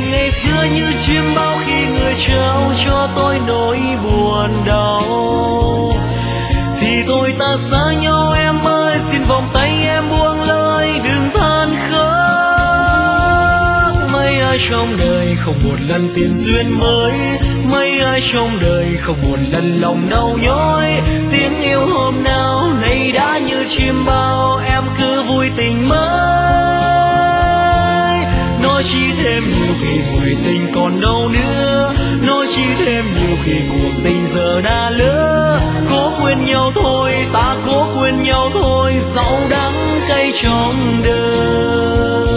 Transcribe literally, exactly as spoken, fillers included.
ngày xưa như chim bao khi người trao cho tôi nỗi buồn đau. Thì tôi ta xa nhau em ơi, xin vòng tay em buông lời đừng than khóc. Mấy ai trong đời không một lần tiền duyên mới, mấy ai trong đời không một lần lòng đau nhói. Tiếng yêu hôm nào nay đã như chim bao, em cứ vui tình mới. Nói chi thêm nhiều khi người tình còn đâu nữa, nói chi thêm nhiều khi cuộc tình giờ đã lỡ. Cố quên nhau thôi, ta cố quên nhau thôi, dẫu đắng cay trong đời.